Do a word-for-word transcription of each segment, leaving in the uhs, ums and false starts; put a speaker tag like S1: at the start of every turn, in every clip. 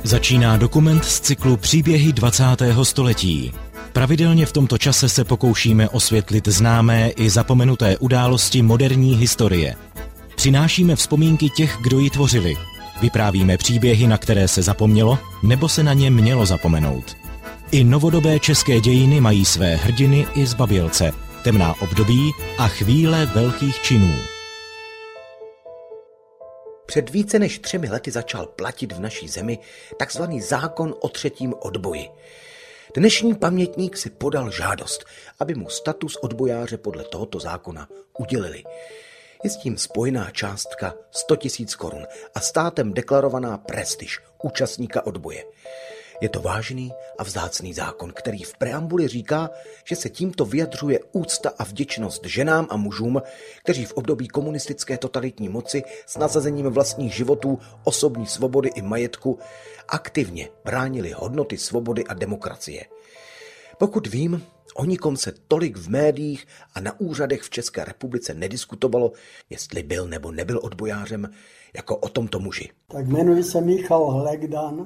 S1: Začíná dokument z cyklu Příběhy dvacátého století. Pravidelně v tomto čase se pokoušíme osvětlit známé i zapomenuté události moderní historie. Přinášíme vzpomínky těch, kdo ji tvořili. Vyprávíme příběhy, na které se zapomnělo, nebo se na ně mělo zapomenout. I novodobé české dějiny mají své hrdiny i zbabělce, temná období a chvíle velkých činů.
S2: Před více než třemi lety začal platit v naší zemi takzvaný zákon o třetím odboji. Dnešní pamětník si podal žádost, aby mu status odbojáře podle tohoto zákona udělili. Je s tím spojená částka sto tisíc korun a státem deklarovaná prestiž účastníka odboje. Je to vážný a vzácný zákon, který v preambuli říká, že se tímto vyjadřuje úcta a vděčnost ženám a mužům, kteří v období komunistické totalitní moci s nasazením vlastních životů, osobní svobody i majetku aktivně bránili hodnoty svobody a demokracie. Pokud vím, o nikom se tolik v médiích a na úřadech v České republice nediskutovalo, jestli byl nebo nebyl odbojářem, jako o tomto muži.
S3: Tak jmenuji se Michal Legdan,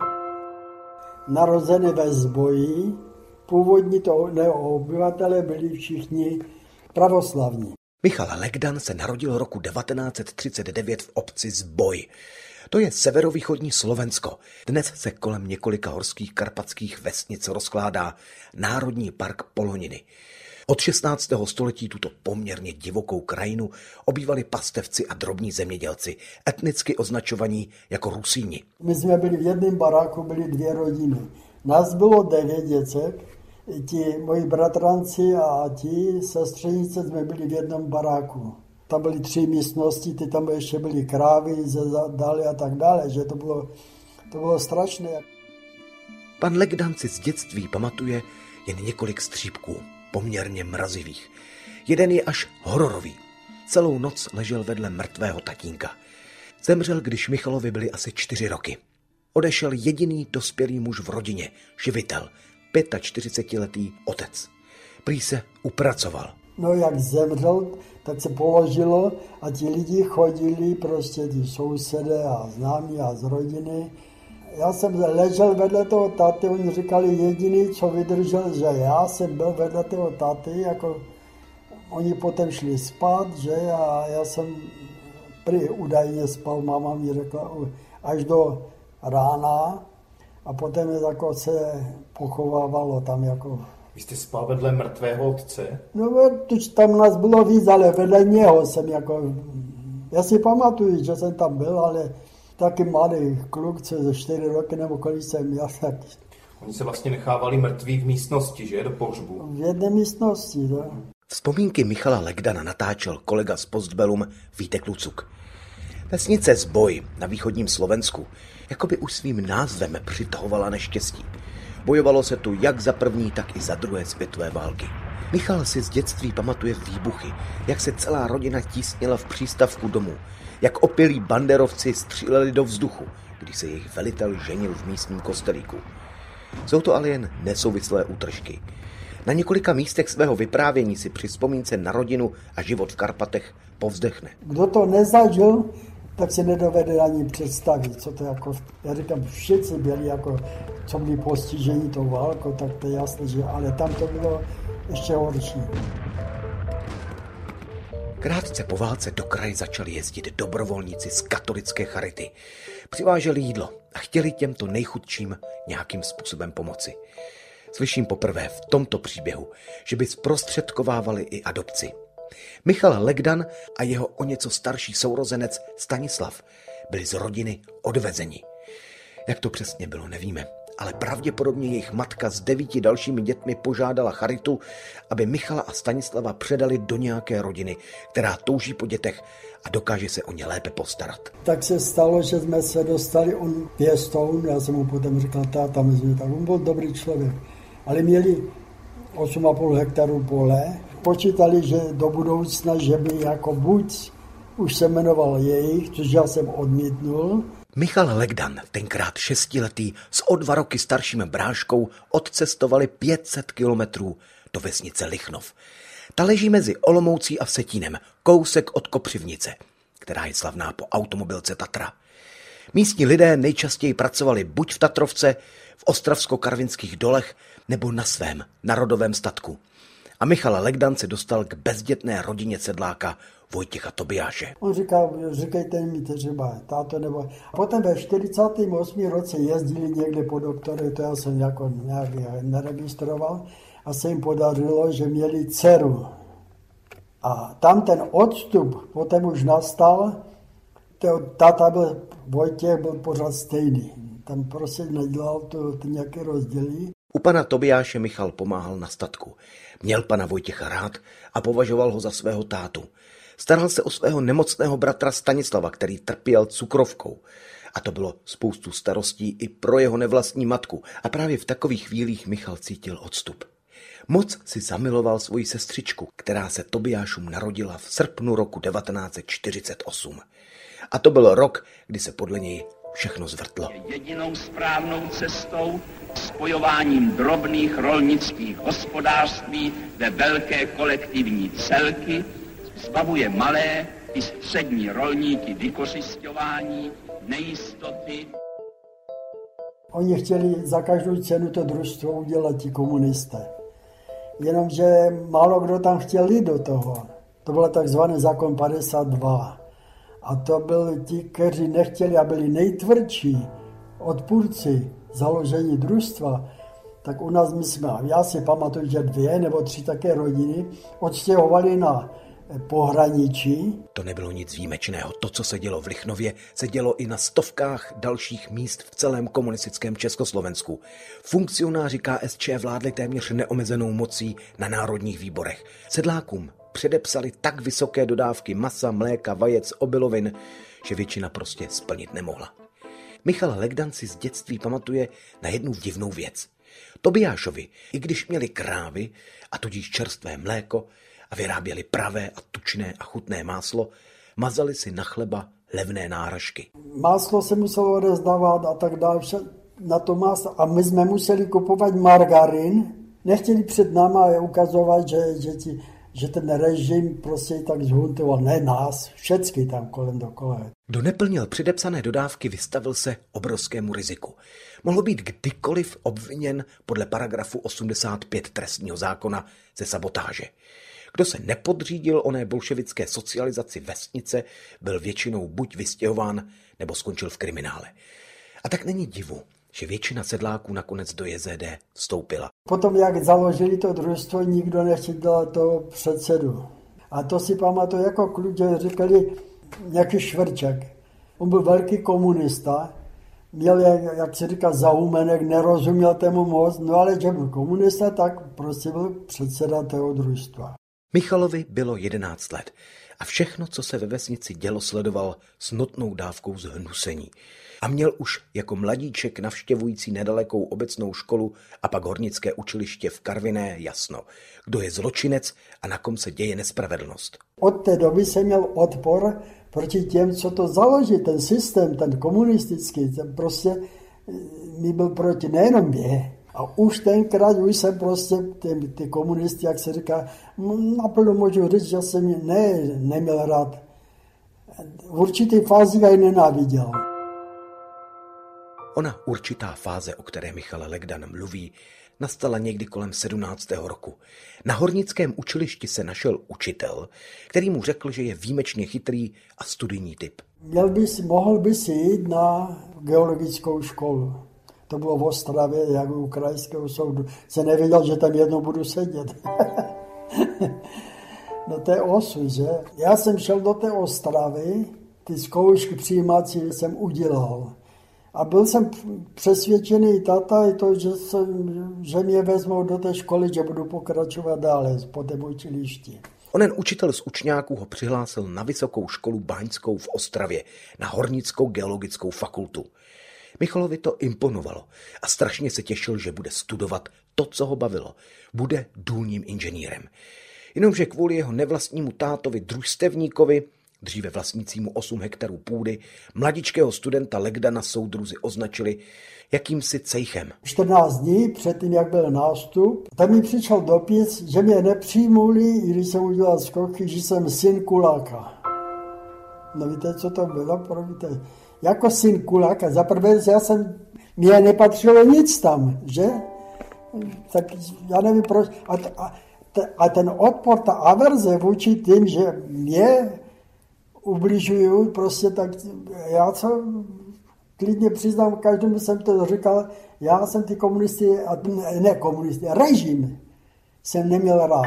S3: narozený ve Zboji. Původní to obyvatelé byli všichni pravoslavní.
S2: Michal Legdan se narodil roku devatenáct set třicet devět v obci Zboj. To je severovýchodní Slovensko. Dnes se kolem několika horských karpatských vesnic rozkládá Národní park Poloniny. Od šestnáctého století tuto poměrně divokou krajinu obývali pastevci a drobní zemědělci, etnicky označovaní jako Rusíni.
S3: My jsme byli v jednom baráku, byly dvě rodiny. Nás bylo devět děcek, ti moji bratranci a ti sestřenice jsme byli v jednom baráku. Tam byly tři místnosti, ty tam ještě byly krávy, dále a tak dále, že to bylo, to bylo strašné.
S2: Pan Legdan si z dětství pamatuje jen několik střípků, poměrně mrazivých. Jeden je až hororový. Celou noc ležel vedle mrtvého tatínka. Zemřel, když Michalovi byly asi čtyři roky. Odešel jediný dospělý muž v rodině, živitel, čtyřicetiletý otec. Prý se upracoval.
S3: No jak zemřel, tak se položilo a ti lidi chodili, prostě ti sousedé a známí a z rodiny. Já jsem ležel vedle toho táty, oni říkali jediný, co vydržel, že já jsem byl vedle toho táty, jako oni potom šli spát, že a já jsem prý údajně spal, máma mi řekla, až do rána a potom je jako se pochovávalo tam jako.
S4: Vy jste spal vedle mrtvého otce?
S3: No, tuž tam nás bylo víc, ale vedle něho jsem jako, já si pamatuju, že jsem tam byl, ale taky malý kluk, co ze čtyři roky nebo kolik jsem já tak.
S4: Oni se vlastně nechávali mrtví v místnosti, že? Do pohřbu.
S3: V jedné místnosti, ne?
S2: Vzpomínky Michala Legdana natáčel kolega z Postbellum Vítek Lucuk. Vesnice Zboj na východním Slovensku jakoby už svým názvem přitahovala neštěstí. Bojovalo se tu jak za první, tak i za druhé světové války. Michal si z dětství pamatuje výbuchy, jak se celá rodina tísnila v přístavku domů, jak opilí banderovci stříleli do vzduchu, když se jejich velitel ženil v místním kostelíku. Jsou to ale jen nesouvislé útržky. Na několika místech svého vyprávění si při vzpomínce na rodinu a život v Karpatech povzdechne.
S3: Kdo to nezažil, tak si nedovede ani představit, co to jako, já říkám, všichni byli jako, co byli postiženi tou válkou, tak to je jasné, že, ale tam to bylo ještě horší.
S2: Krátce po válce do kraje začali jezdit dobrovolníci z katolické charity. Přiváželi jídlo a chtěli těmto nejchudším nějakým způsobem pomoci. Slyším poprvé v tomto příběhu, že by zprostředkovávali i adopci. Michal Legdan a jeho o něco starší sourozenec Stanislav byli z rodiny odvezeni. Jak to přesně bylo, nevíme, ale pravděpodobně jejich matka s devíti dalšími dětmi požádala charitu, aby Michala a Stanislava předali do nějaké rodiny, která touží po dětech a dokáže se o ně lépe postarat.
S3: Tak se stalo, že jsme se dostali, on pěstoun, já jsem mu potom říkal, táta, my jsme tak, on byl dobrý člověk, ale měli osm a půl hektaru pole, počítali, že do budoucna, že by jako buď už se jmenoval jejich, což já jsem odmítnul.
S2: Michal Legdan, tenkrát šestiletý, s o dva roky starším bráškou, odcestovali pět set kilometrů do vesnice Lichnov. Ta leží mezi Olomoucí a Vsetínem, kousek od Kopřivnice, která je slavná po automobilce Tatra. Místní lidé nejčastěji pracovali buď v Tatrovce, v ostravsko-karvinských dolech, nebo na svém narodovém statku. A Michal Legdan se dostal k bezdětné rodině sedláka Vojtěcha Tobiáše.
S3: On říkal, říkejte mi třeba táto nebo... Potom ve čtyřicátém osmém roce jezdili někde po doktore, to já jsem jako nějak neregistroval, a se jim podařilo, že měli dceru. A tam ten odstup potom už nastal, táta byl, Vojtěch byl pořád stejný. Tam prostě nedělal to, to nějaké rozdělí.
S2: U pana Tobiáše Michal pomáhal na statku. Měl pana Vojtěcha rád a považoval ho za svého tátu. Staral se o svého nemocného bratra Stanislava, který trpěl cukrovkou. A to bylo spoustu starostí i pro jeho nevlastní matku. A právě v takových chvílích Michal cítil odstup. Moc si zamiloval svoji sestřičku, která se Tobiášům narodila v srpnu roku devatenáct set čtyřicet osm. A to byl rok, kdy se podle něj všechno zvrtlo.
S5: Jedinou správnou cestou spojováním drobných rolnických hospodářství ve velké kolektivní celky zbavuje malé i střední rolníky vykořisťování, nejistoty.
S3: Oni chtěli za každou cenu to družstvo udělat ti komunisté. Jenomže málo kdo tam chtěl jít do toho. To byl takzvaný zákon padesát dva. A to byli ti, kteří nechtěli a byli nejtvrdší odpůrci založení družstva. Tak u nás my jsme, já si pamatuju, že dvě nebo tři také rodiny odstěhovali na pohraničí.
S2: To nebylo nic výjimečného. To, co se dělo v Lichnově, se dělo i na stovkách dalších míst v celém komunistickém Československu. Funkcionáři K S Č vládli téměř neomezenou mocí na národních výborech. Sedlákům předepsali tak vysoké dodávky masa, mléka, vajec, obilovin, že většina prostě splnit nemohla. Michal Legdan si z dětství pamatuje na jednu divnou věc. Tobiášovi, i když měli krávy a tudíž čerstvé mléko a vyráběli pravé a tučné a chutné máslo, mazali si na chleba levné náhražky.
S3: Máslo se muselo rozdávat a tak dále na to máslo a my jsme museli kupovat margarin. Nechtěli před náma ukazovat, že, že, ti, že ten režim prostě tak zhuntoval. Ne nás, všecky tam kolem dokola.
S2: Kdo neplnil předepsané dodávky, vystavil se obrovskému riziku. Mohl být kdykoliv obviněn podle paragrafu osmdesát pět trestního zákona ze sabotáže. Kdo se nepodřídil oné bolševické socializaci vesnice, byl většinou buď vystěhován, nebo skončil v kriminále. A tak není divu, že většina sedláků nakonec do J Z D vstoupila.
S3: Potom, jak založili to družstvo, nikdo nechtěl dělat toho předsedu. A to si pamatuju jako kluk, že říkali nějaký Švrček. On byl velký komunista, měl, jak se říká, zahumenek, nerozuměl tému moc, no ale že byl komunista, tak prostě byl předseda toho družstva.
S2: Michalovi bylo jedenáct let a všechno, co se ve vesnici dělo, sledoval s notnou dávkou zhnusení. A měl už jako mladíček navštěvující nedalekou obecnou školu a pak hornické učiliště v Karviné jasno, kdo je zločinec a na kom se děje nespravedlnost.
S3: Od té doby jsem měl odpor proti těm, co to založí, ten systém, ten komunistický, ten prostě mi byl proti nejenom mě. A už tenkrát, už jsem prostě ty, ty komunisti, jak se říká, naplno můžu říct, že jsem je ne, neměl rád. V určitý fázi já ji nenáviděl.
S2: Ona určitá fáze, o které Michal Legdan mluví, nastala někdy kolem sedmnáctého roku. Na hornickém učilišti se našel učitel, který mu řekl, že je výjimečně chytrý a studijní typ.
S3: Měl bys, mohl by si jít na geologickou školu. To bylo v Ostravě, jak u krajského soudu. Jsem nevěděl, že tam jednou budu sedět. No to je osud, že? Já jsem šel do té Ostravy, ty zkoušky přijímací jsem udělal. A byl jsem přesvědčený tata i to, že, jsem, že mě vezmou do té školy, že budu pokračovat dále po té učilišti.
S2: Onen učitel z učňáků ho přihlásil na vysokou školu báňskou v Ostravě, na hornickou geologickou fakultu. Michalovi to imponovalo a strašně se těšil, že bude studovat to, co ho bavilo. Bude důlním inženýrem. Jenomže kvůli jeho nevlastnímu tátovi družstevníkovi, dříve vlastnícímu osm hektarů půdy, mladičkého studenta Legdana soudruzi označili jakýmsi cejchem.
S3: čtrnáct dní předtím, jak byl nástup, tam mi přišel dopis, že mě nepřijmuli, i když jsem udělal skoky, že jsem syn kuláka. No víte, co to bylo? Províte, jako syn Kulák, a zaprvé já jsem, mě nepatřilo nic tam, že? Tak já nevím proč. A, a, a ten odpor, ta averze vůči tím, že mě ubližují, prostě tak já co klidně přiznám, každému jsem to říkal, já jsem ty komunisty, ne komunisty, režim jsem neměl rád.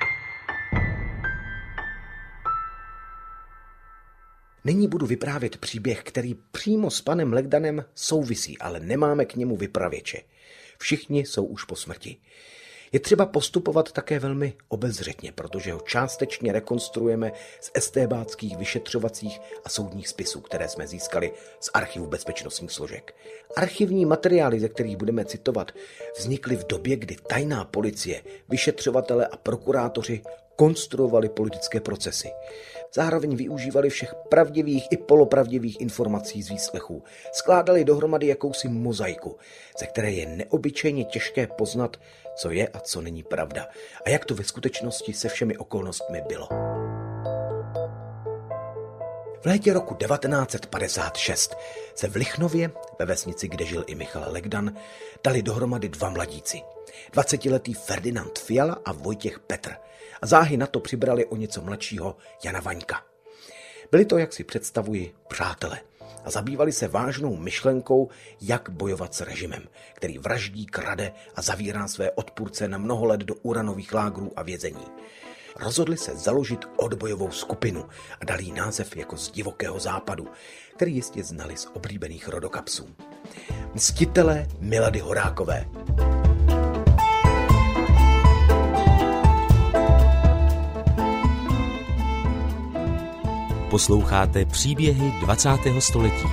S2: Nyní budu vyprávět příběh, který přímo s panem Legdanem souvisí, ale nemáme k němu vypravěče. Všichni jsou už po smrti. Je třeba postupovat také velmi obezřetně, protože ho částečně rekonstruujeme z estébáckých vyšetřovacích a soudních spisů, které jsme získali z archivu bezpečnostních složek. Archivní materiály, ze kterých budeme citovat, vznikly v době, kdy tajná policie, vyšetřovatele a prokurátoři konstruovali politické procesy. Zároveň využívali všech pravdivých i polopravdivých informací z výslechů. Skládali dohromady jakousi mozaiku, ze které je neobyčejně těžké poznat, co je a co není pravda a jak to ve skutečnosti se všemi okolnostmi bylo. V létě roku devatenáct set padesát šest se v Lichnově, ve vesnici, kde žil i Michal Legdan, dali dohromady dva mladíci. dvacetiletý Ferdinand Fiala a Vojtěch Petr. A záhy na to přibrali o něco mladšího Jana Vaňka. Byli to, jak si představuji, přátelé a zabývali se vážnou myšlenkou, jak bojovat s režimem, který vraždí, krade a zavírá své odpůrce na mnoho let do uranových lágrů a vězení. Rozhodli se založit odbojovou skupinu a dali jí název jako z divokého západu, který jistě znali z oblíbených rodokapsů. Mstitelé Milady Horákové.
S1: Posloucháte příběhy dvacátého století.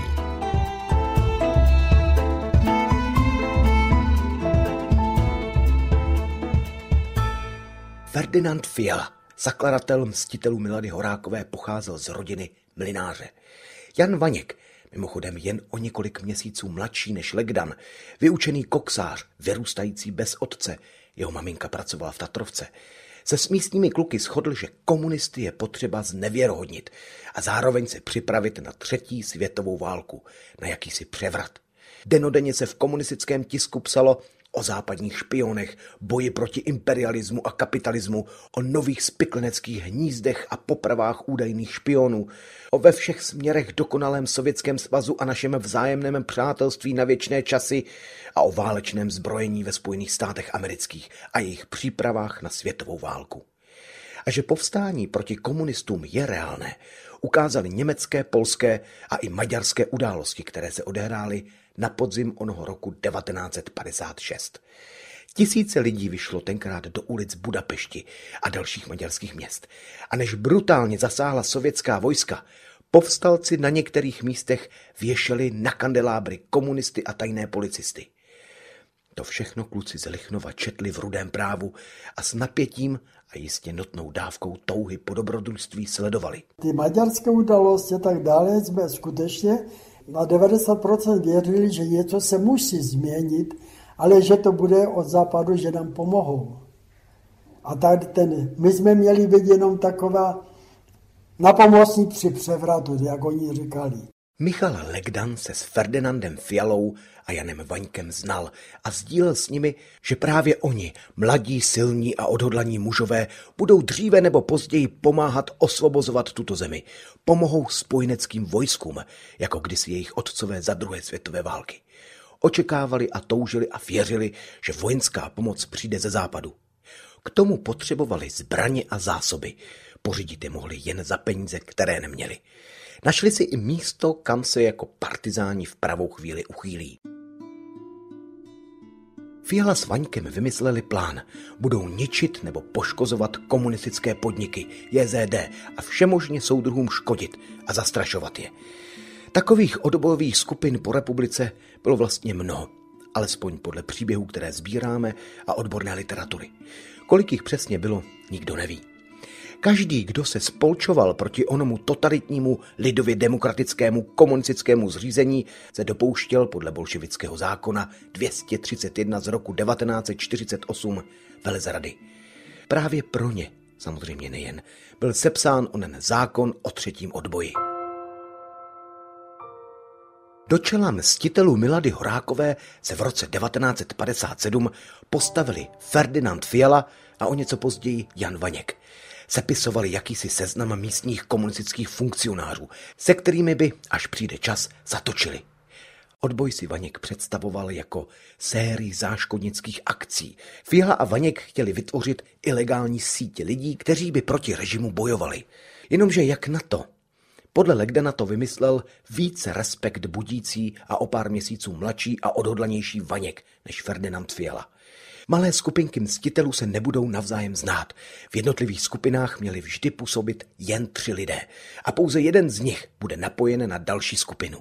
S2: Ferdinand Fiala, zakladatel Mstitelů Milady Horákové, pocházel z rodiny mlynáře. Jan Vaněk, mimochodem jen o několik měsíců mladší než Legdan, vyučený koksář, vyrůstající bez otce, jeho maminka pracovala v Tatrovce, se s místními kluky shodl, že komunisty je potřeba znevěrohodnit a zároveň se připravit na třetí světovou válku, na jakýsi převrat. Denodenně se v komunistickém tisku psalo o západních špionech, boji proti imperialismu a kapitalismu, o nových spikleneckých hnízdech a popravách údajných špionů, o ve všech směrech dokonalém Sovětském svazu a našem vzájemném přátelství na věčné časy a o válečném zbrojení ve Spojených státech amerických a jejich přípravách na světovou válku. A že povstání proti komunistům je reálné, ukázaly německé, polské a i maďarské události, které se odehrály na podzim onoho roku devatenáct set padesát šest. Tisíce lidí vyšlo tenkrát do ulic Budapešti a dalších maďarských měst. A než brutálně zasáhla sovětská vojska, povstalci na některých místech věšeli na kandelábry komunisty a tajné policisty. To všechno kluci z Lichnova četli v Rudém právu a s napětím a jistě notnou dávkou touhy po dobrodružství sledovali.
S3: Ty maďarské události a tak dále jsme skutečně na devadesát procent věřili, že něco se musí změnit, ale že to bude od západu, že nám pomohou. A tady ten, my jsme měli být jenom taková napomocní při převratu, jak oni říkali.
S2: Michal Legdan se s Ferdinandem Fialou a Janem Vaňkem znal a sdílel s nimi, že právě oni, mladí, silní a odhodlaní mužové, budou dříve nebo později pomáhat osvobozovat tuto zemi. Pomohou spojeneckým vojskům, jako kdysi jejich otcové za druhé světové války. Očekávali a toužili a věřili, že vojenská pomoc přijde ze západu. K tomu potřebovali zbraně a zásoby. Pořídit je mohli jen za peníze, které neměli. Našli si i místo, kam se jako partizáni v pravou chvíli uchýlí. Fiala s Vaňkem vymysleli plán. Budou ničit nebo poškozovat komunistické podniky, J Z D a všemožně soudruhům škodit a zastrašovat je. Takových odbojových skupin po republice bylo vlastně mnoho, alespoň podle příběhů, které sbíráme a odborné literatury. Kolik jich přesně bylo, nikdo neví. Každý, kdo se spolčoval proti onomu totalitnímu, lidově demokratickému, komunistickému zřízení, se dopouštěl podle bolševického zákona dvě stě třicet jedna z roku devatenáct set čtyřicet osm velezrady. Právě pro ně, samozřejmě nejen, byl sepsán onen zákon o třetím odboji. Do čela mstitelů Milady Horákové se v roce devatenáct padesát sedm postavili Ferdinand Fiala a o něco později Jan Vaněk. Sepisovali jakýsi seznam místních komunistických funkcionářů, se kterými by, až přijde čas, zatočili. Odboj si Vaněk představoval jako sérii záškodnických akcí. Fiala a Vaněk chtěli vytvořit ilegální sítě lidí, kteří by proti režimu bojovali. Jenomže jak na to? Podle Legdana to vymyslel více respekt budící a o pár měsíců mladší a odhodlanější Vaněk než Ferdinand Fiala. Malé skupinky mstitelů se nebudou navzájem znát. V jednotlivých skupinách měli vždy působit jen tři lidé a pouze jeden z nich bude napojen na další skupinu.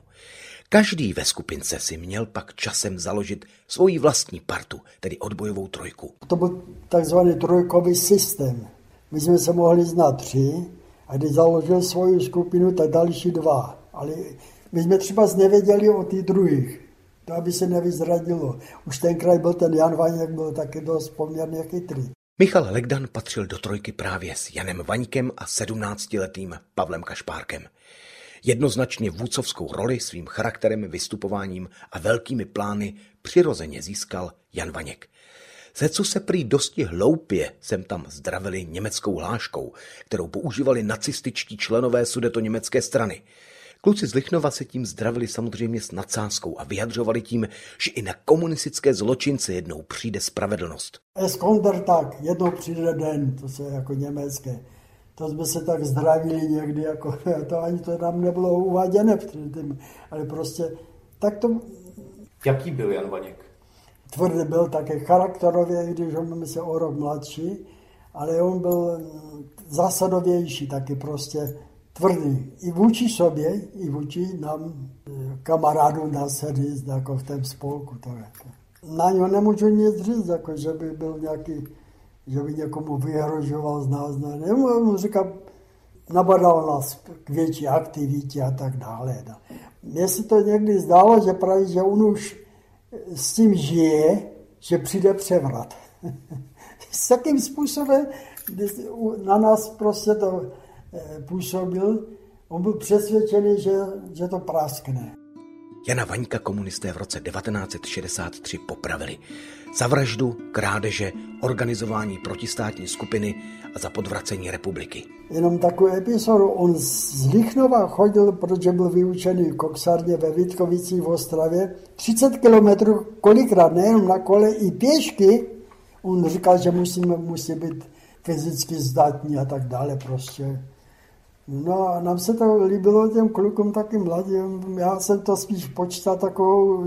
S2: Každý ve skupince si měl pak časem založit svoji vlastní partu, tedy odbojovou trojku.
S3: To byl takzvaný trojkový systém. My jsme se mohli znát tři a když založil svoji skupinu, tak další dva. Ale my jsme třeba nevěděli o těch druhých, to aby se nevyzradilo. Už tenkrát byl ten Jan Vaněk, byl taky dost poměrně chytrý.
S2: Michal Legdan patřil do trojky právě s Janem Vaňkem a sedmnáctiletým Pavlem Kašpárkem. Jednoznačně vůdcovskou roli svým charakterem, vystupováním a velkými plány přirozeně získal Jan Vaněk. Zecu se prý dosti hloupě sem tam zdravili německou hláškou, kterou používali nacističtí členové sudetoněmecké strany. Kluci z Lichnova se tím zdravili samozřejmě s nadsázkou a vyjadřovali tím, že i na komunistické zločince jednou přijde spravedlnost.
S3: Es kommt tak, jednou přijde den, to se jako německé. To jsme se tak zdravili někdy, jako, to ani to tam nebylo uváděné, ale prostě tak to...
S4: Jaký byl Jan Vaněk?
S3: Tvrdý byl také charakterově, i když on se o rok mladší, ale on byl zásadovější, taky prostě tvrdý. I vůči sobě, i vůči nám, kamarádům, dá se říct, jako v tom spolku. To jako. Na něho nemůžu nic říct, jako, že by byl nějaký, že by někomu vyhrožoval z nás. Ne, on říká, nabadal nás k větší aktivitě a tak dále. Mně se to někdy zdálo, že právě, že on už s tím žije, že přijde převrat. S takým způsobem na nás prostě to působil, on byl přesvědčený, že, že to praskne.
S2: Jana Vaňka komunisté v roce devatenáct šedesát tři popravili. Za vraždu, krádeže, organizování protistátní skupiny a za podvracení republiky.
S3: Jenom takový epizodu, on z Lichnova chodil, protože byl vyučený v koksárně ve Vítkovicích v Ostravě, třicet kilometrů, kolikrát, nejenom na kole, i pěšky. On říkal, že musí, musí být fyzicky zdatní a tak dále prostě. No a nám se to líbilo těm klukům taky mladým. Já jsem to spíš počítal takovou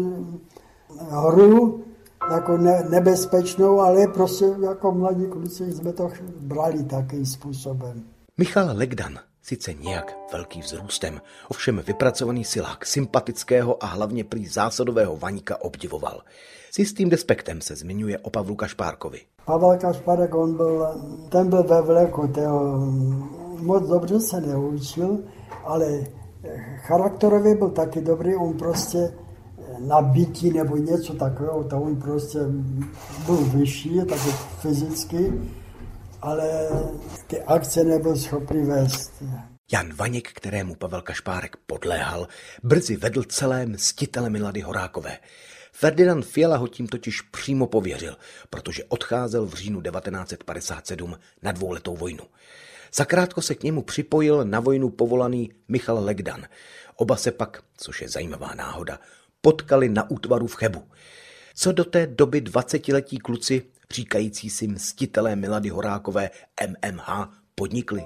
S3: hru, jako ne, nebezpečnou, ale prostě jako mladí kluci jsme to brali takým způsobem.
S2: Michal Legdan, sice nějak velký vzrůstem, ovšem vypracovaný silák sympatického a hlavně prý zásadového Vaňka obdivoval. S jistým despektem se zmiňuje o Pavlu Kašpárkovi.
S3: Pavel Kašpárek, on byl, ten byl ve vleku, toho moc dobře se neučil, ale charakterově byl taky dobrý, on prostě nabití nebo něco takového, to on prostě byl vyšší, taky fyzicky, ale ty akce nebyl schopný vést.
S2: Jan Vaněk, kterému Pavel Kašpárek podléhal, brzy vedl celé mstitele Milady Horákové. Ferdinand Fiala ho tím totiž přímo pověřil, protože odcházel v říjnu devatenáct padesát sedm na dvouletou vojnu. Zakrátko se k němu připojil na vojnu povolaný Michal Legdan. Oba se pak, což je zajímavá náhoda, potkali na útvaru v Chebu. Co do té doby dvacetiletí kluci, říkající si mstitelé Milady Horákové M M H, podnikli?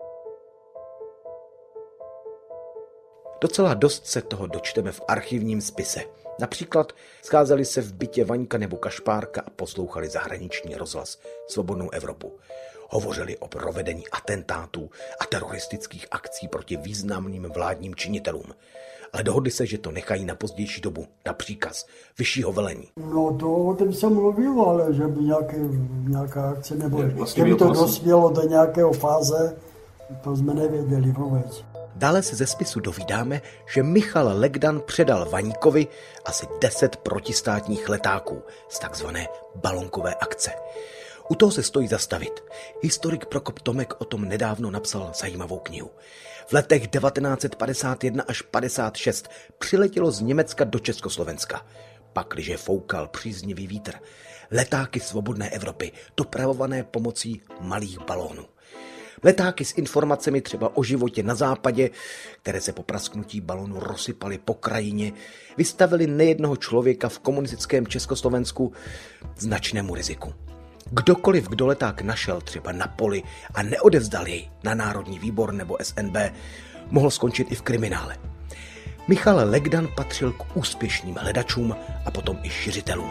S2: Docela dost se toho dočteme v archivním spise. Například scházeli se v bytě Vaňka nebo Kašpárka a poslouchali zahraniční rozhlas Svobodnou Evropu. Hovořili o provedení atentátů a teroristických akcí proti významným vládním činitelům. Ale dohodli se, že to nechají na pozdější dobu, na příkaz vyššího velení.
S3: No to o tom se mluvilo, ale že by nějaké, nějaká akce nebo že by to dospělo do nějakého fáze, to jsme nevěděli vůbec.
S2: Dále se ze spisu dovídáme, že Michal Legdan předal Vaňkovi asi deset protistátních letáků z takzvané balonkové akce. U toho se stojí zastavit. Historik Prokop Tomek o tom nedávno napsal zajímavou knihu. V letech devatenáct set padesát jedna až padesát šest přiletělo z Německa do Československa. Pakliže foukal příznivý vítr. Letáky svobodné Evropy, dopravované pomocí malých balónů. Letáky s informacemi třeba o životě na západě, které se po prasknutí balonu rozsypaly po krajině, vystavili nejednoho člověka v komunistickém Československu značnému riziku. Kdokoliv, kdo leták našel třeba na poli a neodevzdal jej na Národní výbor nebo S N B, mohl skončit i v kriminále. Michal Legdan patřil k úspěšným hledačům a potom i šiřitelům.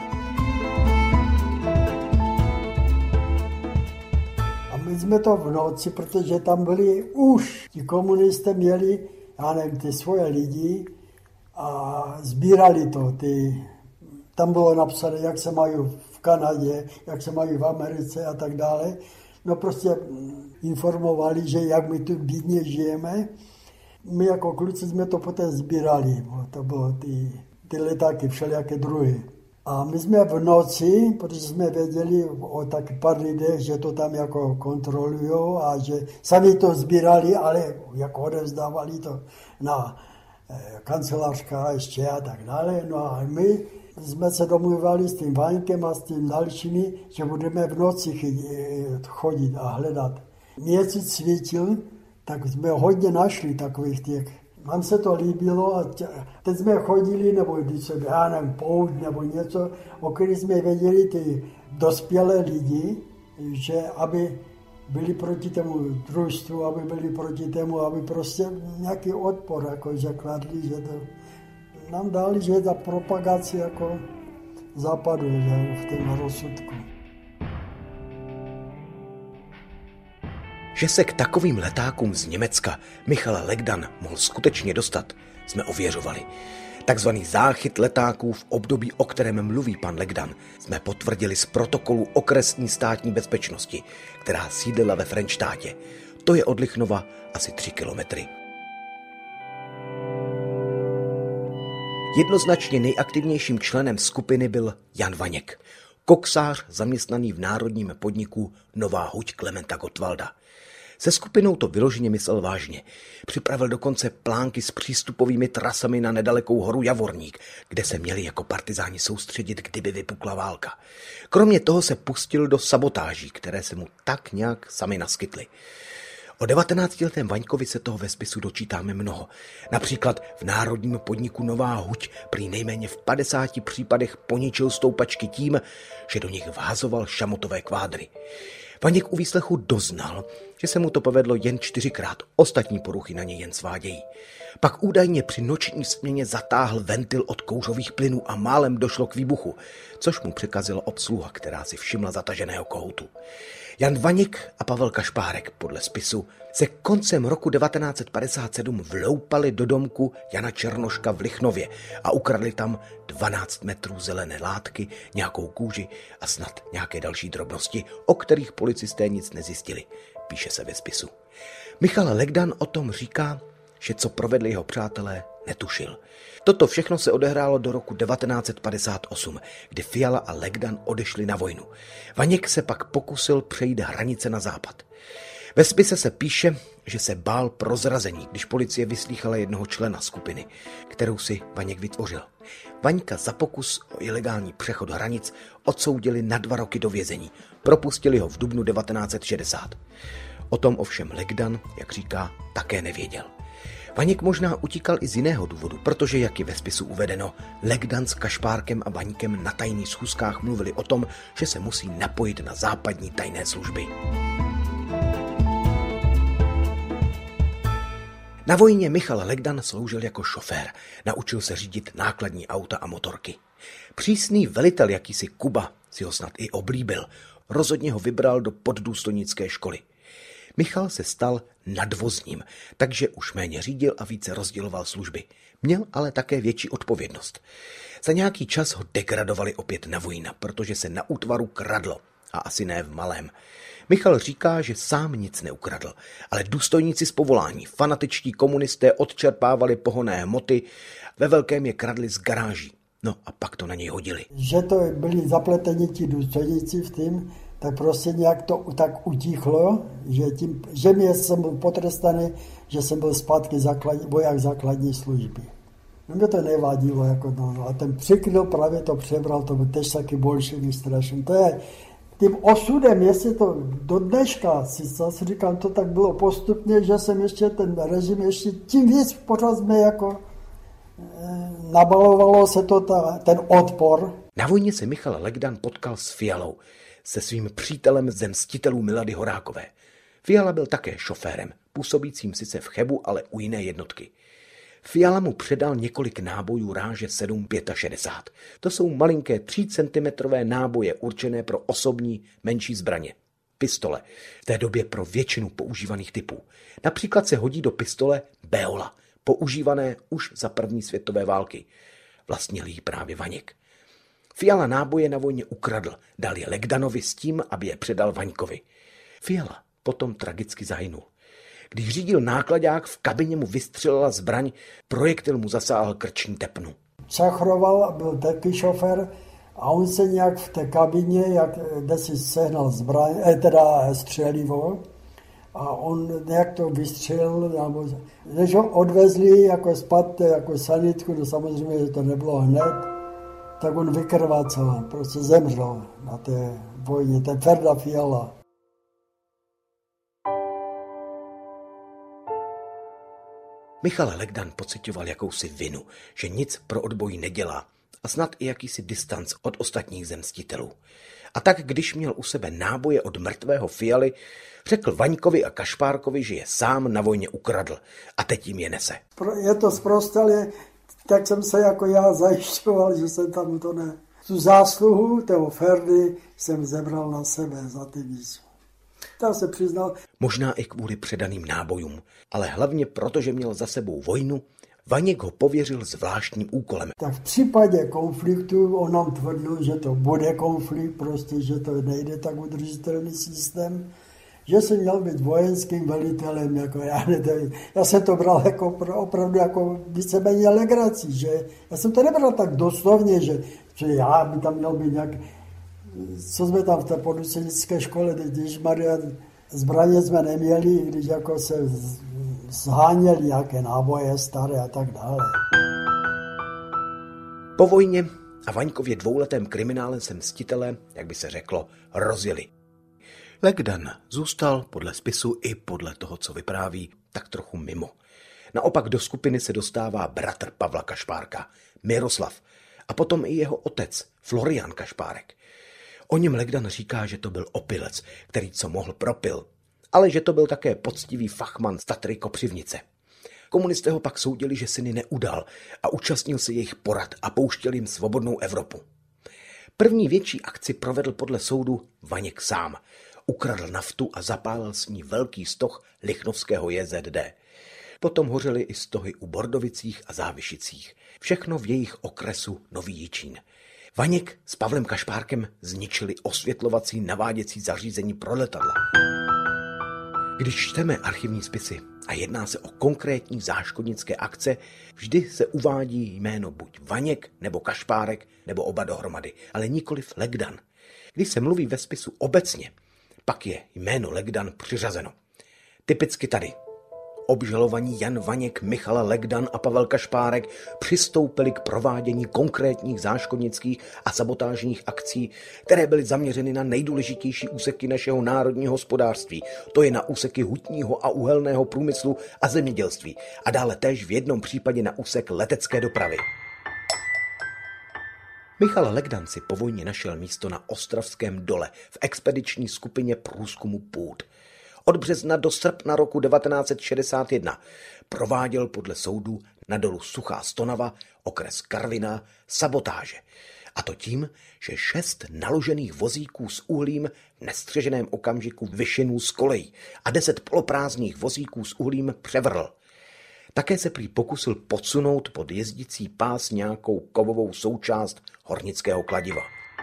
S3: My jsme to v noci, protože tam byli už, ti komunisté měli, já nevím, ty svoje lidi a sbírali to. Ty, tam bylo napsané, jak se mají v Kanadě, jak se mají v Americe a tak dále. No prostě informovali, že jak my tu bídně žijeme. My jako kluci jsme to poté sbírali, to bylo ty, ty letáky všelijaké druhy. A my jsme v noci, protože jsme věděli o tak pár lidech, že to tam jako kontrolujou a že sami to sbírali, ale jako odevzdávali to na kancelářka ještě a tak dále. No a my jsme se domluvali s tím Vaňkem a s tím dalšími, že budeme v noci chodit a hledat. Měsíc svítil, tak jsme hodně našli takových těch. Nám se to líbilo a teď jsme chodili, nebo když se, já nevím, pouť nebo něco, o kterých jsme věděli ty dospělé lidi, že aby byli proti tomu družstvu, aby byli proti tomu, aby prostě nějaký odpor, jako že kladli, že to nám dali, že je ta propagace jako západu, že v tom rozsudku.
S2: Že se k takovým letákům z Německa Michal Legdan mohl skutečně dostat, jsme ověřovali. Takzvaný záchyt letáků v období, o kterém mluví pan Legdan, jsme potvrdili z protokolu okresní státní bezpečnosti, která sídlila ve Frenštátě. To je od Lichnova asi tři kilometry. Jednoznačně nejaktivnějším členem skupiny byl Jan Vaněk, koksář zaměstnaný v národním podniku Nová huť Klementa Gottwalda. Se skupinou to vyloženě myslel vážně. Připravil dokonce plánky s přístupovými trasami na nedalekou horu Javorník, kde se měli jako partizáni soustředit, kdyby vypukla válka. Kromě toho se pustil do sabotáží, které se mu tak nějak sami naskytly. O devatenáctiletém Vaňkovi se toho ve spisu dočítáme mnoho. Například v národním podniku Nová huť prý nejméně v padesáti případech poničil stoupačky tím, že do nich vhazoval šamotové kvádry. Vaněk u výslechu doznal, že se mu to povedlo jen čtyřikrát, ostatní poruchy na něj jen svádějí. Pak údajně při noční směně zatáhl ventil od kouřových plynů a málem došlo k výbuchu, což mu překazila obsluha, která si všimla zataženého kohoutu. Jan Vaněk a Pavel Kašpárek podle spisu se koncem roku devatenáct set padesát sedm vloupali do domku Jana Černoška v Lichnově a ukradli tam dvanáct metrů zelené látky, nějakou kůži a snad nějaké další drobnosti, o kterých policisté nic nezjistili, píše se ve spisu. Michal Legdan o tom říká, že co provedli jeho přátelé, netušil. Toto všechno se odehrálo do roku devatenáct set padesát osm, kdy Fiala a Legdan odešli na vojnu. Vaněk se pak pokusil přejít hranice na západ. Ve spise se píše, že se bál prozrazení, když policie vyslýchala jednoho člena skupiny, kterou si Vaněk vytvořil. Vaňka za pokus o ilegální přechod hranic odsoudili na dva roky do vězení. Propustili ho v dubnu devatenáct set šedesát. O tom ovšem Legdan, jak říká, také nevěděl. Vaněk možná utíkal i z jiného důvodu, protože, jak je ve spisu uvedeno, Legdan s Kašpárkem a Vaňkem na tajných schůzkách mluvili o tom, že se musí napojit na západní tajné služby. Na vojně Michal Legdan sloužil jako šofér, naučil se řídit nákladní auta a motorky. Přísný velitel, jakýsi Kuba, si ho snad i oblíbil, rozhodně ho vybral do poddůstojnické školy. Michal se stal nadvozním, takže už méně řídil a více rozděloval služby. Měl ale také větší odpovědnost. Za nějaký čas ho degradovali opět na vojína, protože se na útvaru kradlo, a asi ne v malém. Michal říká, že sám nic neukradl, ale důstojníci z povolání, fanatičtí komunisté odčerpávali pohonné hmoty, ve velkém je kradli z garáží. No a pak to na něj hodili.
S3: Že to byli zapleteni ti důstojníci v tím, tak prostě nějak to tak utichlo, že, tím, že mě jsem byl potrestaný, že jsem byl zpátky základ, voják základní služby. No mě to nevadilo, jako no, a ten přikryl právě to přebral, to byl tež taky bolševik strašný. To je tím osudem, jestli to do dneška, si zase říkám, to tak bylo postupně, že jsem ještě ten režim ještě tím víc pořád jsme jako e, nabalovalo se to ta, ten odpor.
S2: Na vojně se Michal Legdan potkal s Fialou, se svým přítelem ze Mstitelů Milady Horákové. Fiala byl také šoférem, působícím sice v Chebu, ale u jiné jednotky. Fiala mu předal několik nábojů ráže sedm šedesát pět. To jsou malinké třícentimetrové náboje určené pro osobní menší zbraně. Pistole. V té době pro většinu používaných typů. Například se hodí do pistole Béola, používané už za první světové války. Vlastnil jí právě Vaněk. Fiala náboje na vojně ukradl, dal je Legdanovi s tím, aby je předal Vaňkovi. Fiala potom tragicky zahynul. Když řídil náklaďák, v kabině mu vystřelila zbraň, projektil mu zasáhl krční tepnu.
S3: Čachroval, byl taky šofér a on se nějak v té kabině, jak, kde si sehnal zbraň, eh, teda střelivo, a on nějak to vystřelil, nebo, než ho odvezli jako spat, jako sanitku, no samozřejmě, že to nebylo hned, tak on vykrvácel, prostě zemřel na té vojně, ten Ferda Fiala.
S2: Michal Legdan pociťoval jakousi vinu, že nic pro odboj nedělá a snad i jakýsi distanc od ostatních zemstitelů. A tak, když měl u sebe náboje od mrtvého Fialy, řekl Vaňkovi a Kašpárkovi, že je sám na vojně ukradl a teď jim je nese.
S3: Je to zprostelé, tak jsem se jako já zajišťoval, že jsem tam to ne. Tu zásluhu toho Ferdy jsem zebral na sebe za ty víc. Tak se přiznal.
S2: Možná i kvůli předaným nábojům, ale hlavně proto, že měl za sebou vojnu, Vaněk ho pověřil zvláštním úkolem.
S3: Tak v případě konfliktu on nám tvrdil, že to bude konflikt, prostě, že to nejde tak udržitelný systém, že jsem měl být vojenským velitelem, jako já, nevím, já jsem to bral jako opravdu jako víceméně legrací, že já jsem to nebral tak doslovně, že, že já by tam měl být nějak, co jsme tam v té poducenické škole, když Maria zbraně jsme neměli, když jako se zháněli nějaké náboje staré a tak dále.
S2: Po vojně a Vaňkově dvouletém kriminále se mstitelé, jak by se řeklo, rozjeli. Legdan zůstal podle spisu i podle toho, co vypráví, tak trochu mimo. Naopak do skupiny se dostává bratr Pavla Kašpárka, Miroslav, a potom i jeho otec, Florian Kašpárek. O něm Legdan říká, že to byl opilec, který co mohl propil, ale že to byl také poctivý fachman z Tatry Kopřivnice. Komunisté ho pak soudili, že syny neudal a účastnil se jejich porad a pouštěl jim svobodnou Evropu. První větší akci provedl podle soudu Vaněk sám. Ukradl naftu a zapálil s ní velký stoh Lichnovského J Z D. Potom hořely i stohy u Bordovicích a Závišicích. Všechno v jejich okresu Nový Jičín. Vaněk s Pavlem Kašpárkem zničili osvětlovací naváděcí zařízení pro letadla. Když čteme archivní spisy a jedná se o konkrétní záškodnické akce, vždy se uvádí jméno buď Vaněk nebo Kašpárek nebo oba dohromady, ale nikoliv Legdan. Když se mluví ve spisu obecně, pak je jméno Legdan přiřazeno. Typicky tady. Obžalovaní Jan Vaněk, Michal Legdan a Pavel Kašpárek přistoupili k provádění konkrétních záškodnických a sabotážních akcí, které byly zaměřeny na nejdůležitější úseky našeho národního hospodářství, to je na úseky hutního a uhelného průmyslu a zemědělství a dále též v jednom případě na úsek letecké dopravy. Michal Legdan si po vojně našel místo na Ostravském dole v expediční skupině průzkumu půd. Od března do srpna roku devatenáct set šedesát jedna prováděl podle soudu na dolu Suchá Stonava, okres Karviná, sabotáže. A to tím, že šest naložených vozíků s uhlím v nestřeženém okamžiku vyšinul z kolejí a deset poloprázdných vozíků s uhlím převrhl. Také se prý pokusil podsunout pod jezdicí pás nějakou kovovou součást hornického kladiva.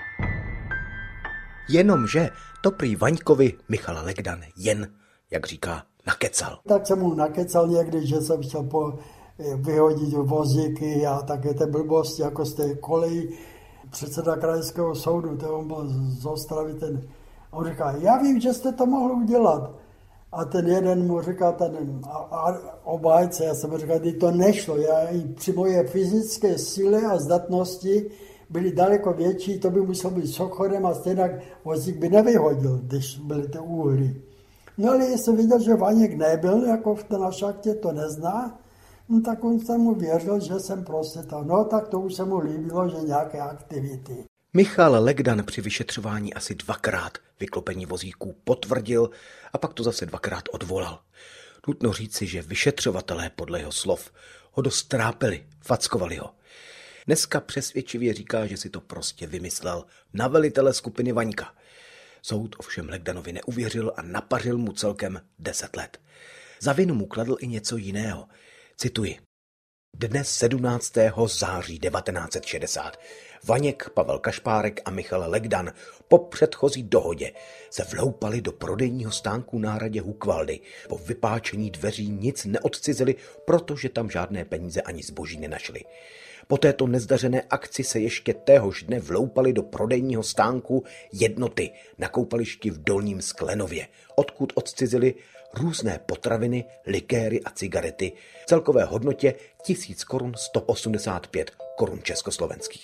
S2: Jenomže to prý Vaňkovi Michal Legdan jen, jak říká, nakecal.
S3: Tak jsem mu nakecal někdy, že jsem chtěl po, vyhodit vozíky a také té blbosti jako z té koleji. Předseda krajského soudu, to on byl z Ostravy ten A on říká, já vím, že jste to mohl udělat. A ten jeden mu říká, ten obhájce, já jsem říkal, že to nešlo. Já i při moje fyzické síle a zdatnosti byly daleko větší, to by musel být sochorem a stejně vozík by nevyhodil, když byly ty úhly. No ale jsem viděl, že Vaněk nebyl jako v té šachtě, to nezná, no tak on jsem mu věřil, že jsem prostě to, no tak to už se mu líbilo, že nějaké aktivity.
S2: Michal Legdan při vyšetřování asi dvakrát vyklopení vozíků potvrdil a pak to zase dvakrát odvolal. Nutno říci, že vyšetřovatelé podle jeho slov ho dost trápili, fackovali ho. Dneska přesvědčivě říká, že si to prostě vymyslel na velitele skupiny Vaňka. Soud ovšem Legdanovi neuvěřil a napařil mu celkem deset let. Za vinu mu kladl i něco jiného. Cituji. Dnes sedmnáctého září devatenáct set šedesát Vaněk, Pavel Kašpárek a Michal Legdan po předchozí dohodě se vloupali do prodejního stánku na hradě Hukvaldy. Po vypáčení dveří nic neodcizili, protože tam žádné peníze ani zboží nenašli. Po této nezdařené akci se ještě téhož dne vloupali do prodejního stánku Jednoty na koupališti v Dolním Sklenově, odkud odcizili různé potraviny, likéry a cigarety v celkové hodnotě tisíc korun sto osmdesát pět korun československých.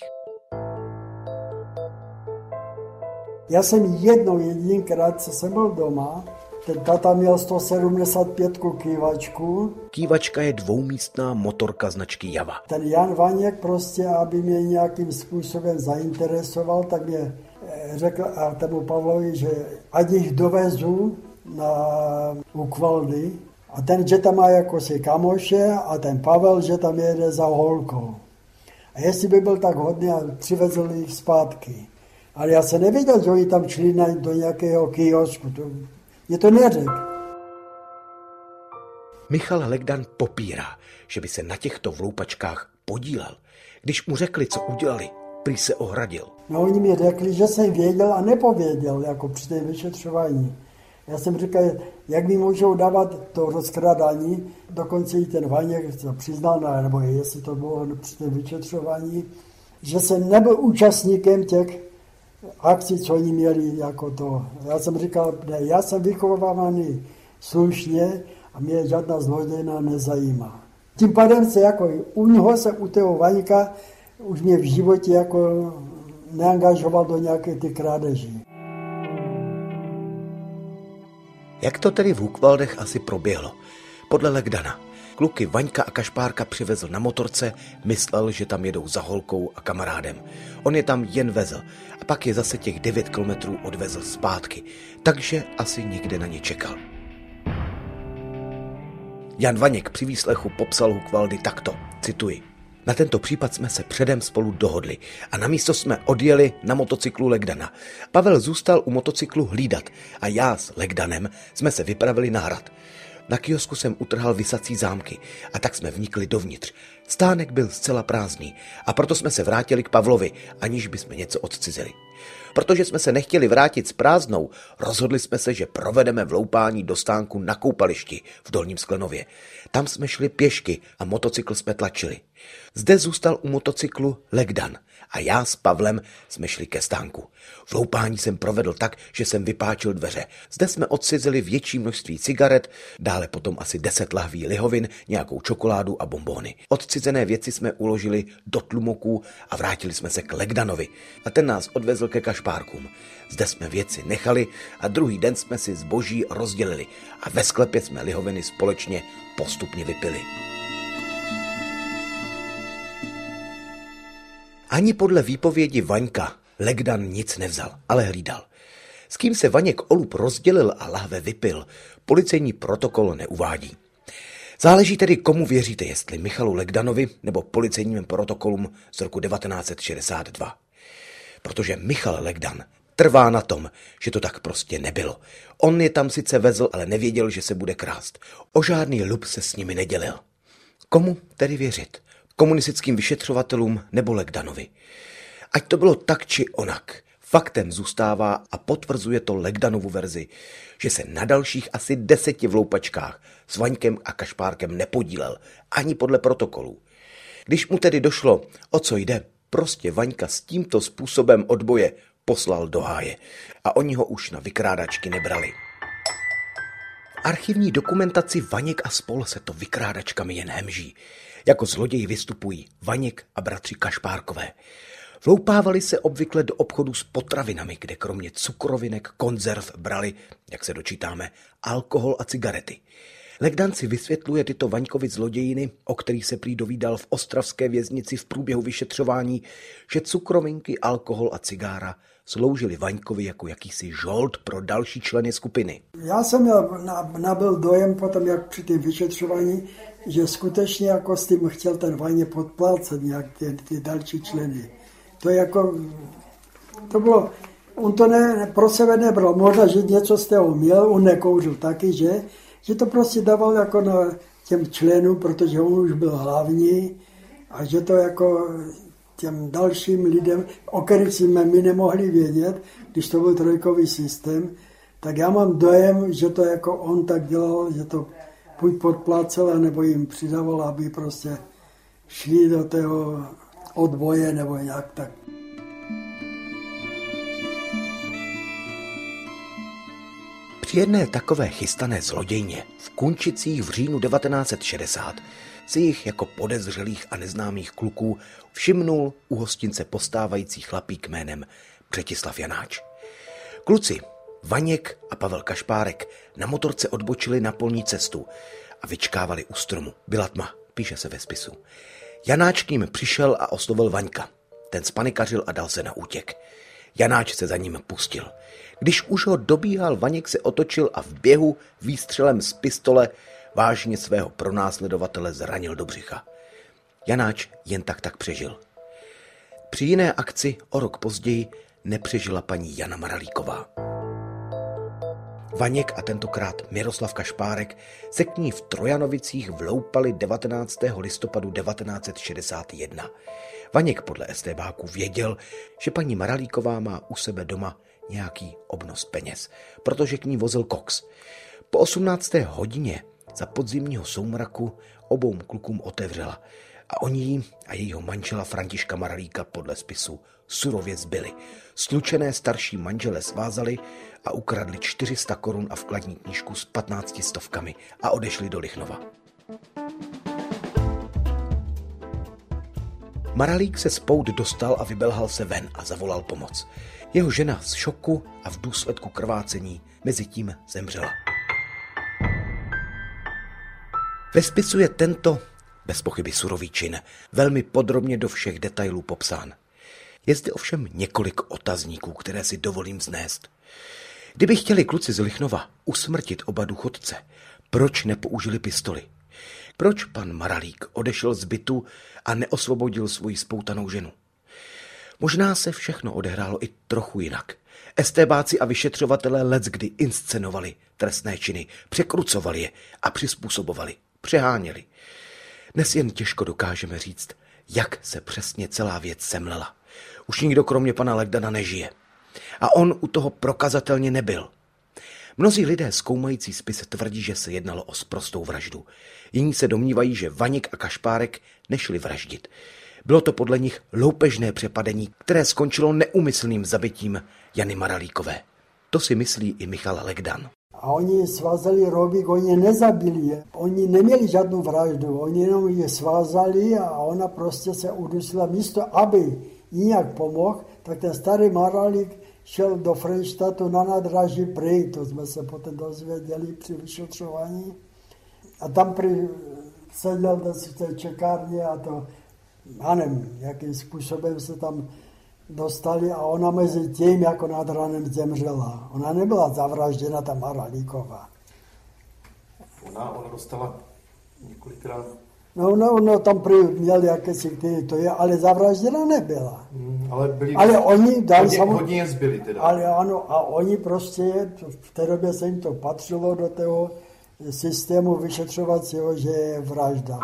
S3: Já jsem jednou jedinkrát, co jsem byl doma, ten tata měl sto sedmdesát pět kývačku.
S2: Kývačka je dvoumístná motorka značky Java.
S3: Ten Jan Vaněk prostě, aby mě nějakým způsobem zainteresoval, tak mě řekl a tomu Pavlovi, že ať jich dovezu na Hukvaldy. A ten, že tam má jako si kamoše a ten Pavel, že tam jede za holkou. A jestli by byl tak hodný a přivezl jich zpátky. Ale já se nevěděl, že oni tam šli do nějakého kiosku. To, je to neřek.
S2: Michal Legdan popírá, že by se na těchto vloupačkách podílel. Když mu řekli, co udělali, prý se ohradil.
S3: No oni mi řekli, že jsem věděl a nepověděl, jako při té vyšetřování. Já jsem říkal, jak mi můžou dávat to rozkradání, dokonce i ten Vaněk se přiznal, nebo jestli to bylo při té vyšetřování, že jsem nebyl účastníkem těch akcí, co oni měli jako to. Já jsem říkal, ne, já jsem vychovávaný slušně a mě žádná zlodějna nezajímá. Tím pádem se jako u něho se u toho Vaňka už mě v životě jako neangažoval do nějaké ty krádeží.
S2: Jak to tedy v Hukvaldech asi proběhlo? Podle Legdana. Kluky Vaňka a Kašpárka přivezl na motorce, myslel, že tam jedou za holkou a kamarádem. On je tam jen vezl a pak je zase těch devět kilometrů odvezl zpátky, takže asi nikde na ně čekal. Jan Vaněk při výslechu popsal Hukvaldy takto, cituji. Na tento případ jsme se předem spolu dohodli a na místo jsme odjeli na motocyklu Legdana. Pavel zůstal u motocyklu hlídat a já s Legdanem jsme se vypravili na hrad. Na kiosku jsem utrhal visací zámky a tak jsme vnikli dovnitř. Stánek byl zcela prázdný a proto jsme se vrátili k Pavlovi, aniž bychom něco odcizili. Protože jsme se nechtěli vrátit s prázdnou, rozhodli jsme se, že provedeme vloupání do stánku na koupališti v Dolním Sklenově. Tam jsme šli pěšky a motocykl jsme tlačili. Zde zůstal u motocyklu Legdan a já s Pavlem jsme šli ke stánku. Vloupání jsem provedl tak, že jsem vypáčil dveře. Zde jsme odcizili větší množství cigaret, dále potom asi deset lahví lihovin, nějakou čokoládu a bonbóny. Odcizené věci jsme uložili do tlumoků a vrátili jsme se k Legdanovi a ten nás odvezl ke Kašpárkům. Zde jsme věci nechali a druhý den jsme si zboží rozdělili a ve sklepě jsme lihoviny společně postupně vypili. Ani podle výpovědi Vaňka Legdan nic nevzal, ale hlídal. S kým se Vaněk Olub rozdělil a lahve vypil, policejní protokol neuvádí. Záleží tedy, komu věříte, jestli Michalu Legdanovi nebo policejním protokolům z roku devatenáct set šedesát dva. Protože Michal Legdan trvá na tom, že to tak prostě nebylo. On je tam sice vezl, ale nevěděl, že se bude krást. O žádný lub se s nimi nedělil. Komu tedy věřit? Komunistickým vyšetřovatelům nebo Legdanovi? Ať to bylo tak či onak, faktem zůstává a potvrzuje to Legdanovu verzi, že se na dalších asi deseti vloupačkách s Vaňkem a Kašpárkem nepodílel, ani podle protokolů. Když mu tedy došlo, o co jde, prostě Vaňka s tímto způsobem odboje poslal do háje a oni ho už na vykrádačky nebrali. V archivní dokumentaci Vaněk a spol se to vykrádačkami jen hemží. Jako zloději vystupují Vaněk a bratři Kašpárkové. Vloupávali se obvykle do obchodu s potravinami, kde kromě cukrovinek, konzerv brali, jak se dočítáme, alkohol a cigarety. Legdan si vysvětluje tyto Vaňkovy zlodějiny, o kterých se prý dovídal v ostravské věznici v průběhu vyšetřování, že cukrovinky, alkohol a cigára sloužili Vaňkovi jako jakýsi žolt pro další členy skupiny.
S3: Já jsem měl, nabyl dojem potom, jak při tom vyšetřování, že skutečně jako s tím chtěl ten Vaně podplácet nějak ty, ty další členy. To jako, to bylo, on to ne, pro sebe nebral, možná, že něco z toho měl, on nekouřil taky, že? Že to prostě dával jako na těm členům, protože on už byl hlavní a že to jako těm dalším lidem, o kterých jsme my nemohli vědět, když to byl trojkový systém, tak já mám dojem, že to jako on tak dělal, že to buď podplácel, nebo jim přidával, aby prostě šli do toho odboje nebo nějak tak.
S2: Při jedné takové chystané zlodějně v Kunčicích v říjnu devatenáct set šedesát si jich jako podezřelých a neznámých kluků všimnul u hostince postávající chlapík jménem Břetislav Janáč. Kluci Vaněk a Pavel Kašpárek na motorce odbočili na polní cestu a vyčkávali u stromu. Byla tma, píše se ve spisu. Janáč k ním přišel a oslovil Vaňka. Ten spanikařil a dal se na útěk. Janáč se za ním pustil. Když už ho dobíhal, Vaněk se otočil a v běhu výstřelem z pistole vážně svého pronásledovatele zranil do břicha. Janáč jen tak tak přežil. Při jiné akci o rok později nepřežila paní Jana Maralíková. Vaněk a tentokrát Miroslav Kašpárek se k ní v Trojanovicích vloupali devatenáctého listopadu devatenáct set šedesát jedna. Vaněk podle estébáků věděl, že paní Maralíková má u sebe doma nějaký obnos peněz, protože k ní vozil koks. Po osmnácté hodině za podzimního soumraku obou klukům otevřela a oni jí a jejího manžela Františka Maralíka podle spisu surově zbyli. Slučené starší manžele svázali a ukradli čtyři sta korun a vkladní knížku s patnácti stovkami a odešli do Lichnova. Maralík se z pout dostal a vybelhal se ven a zavolal pomoc. Jeho žena z šoku a v důsledku krvácení mezi tím zemřela. Ve spisu je tento, bez pochyby surový čin, velmi podrobně do všech detailů popsán. Je zde ovšem několik otazníků, které si dovolím vznést. Kdyby chtěli kluci z Lichnova usmrtit oba důchodce, proč nepoužili pistoli? Proč pan Maralík odešel z bytu a neosvobodil svoji spoutanou ženu? Možná se všechno odehrálo i trochu jinak. Estébáci a vyšetřovatelé leckdy inscenovali trestné činy, překrucovali je a přizpůsobovali, přeháněli. Dnes jen těžko dokážeme říct, jak se přesně celá věc semlela. Už nikdo kromě pana Legdana nežije. A on u toho prokazatelně nebyl. Mnozí lidé zkoumající spis tvrdí, že se jednalo o sprostou vraždu. Jiní se domnívají, že Vaněk a Kašpárek nešli vraždit. Bylo to podle nich loupežné přepadení, které skončilo neúmyslným zabitím Jany Maralíkové. To si myslí i Michal Legdan.
S3: A oni svázali Robík, oni je nezabili je. Oni neměli žádnou vraždu, oni jenom je svázali a ona prostě se udusila. Místo, aby jí nějak pomohl, tak ten starý Maralík šel do Frenštatu na nádraží pryč, to jsme se potom dozvěděli při vyšetřování. A tam prý seděl v té čekárně a to, já nevím, jakým způsobem se tam dostali a ona mezi tím jako nad ranem zemřela. Ona nebyla zavražděna, ta Maralíková.
S4: Ona, ona dostala několikrát...
S3: No, no, no, tam prý měl jakési, který to je, ale zavražděna nebyla.
S4: Hmm, ale byli...
S3: Ale oni dali
S4: hodně,
S3: samot...
S4: hodně je zbyli teda.
S3: Ale ano, a oni prostě, v té době se jim to patřilo do toho systému vyšetřovacího, že je vražda.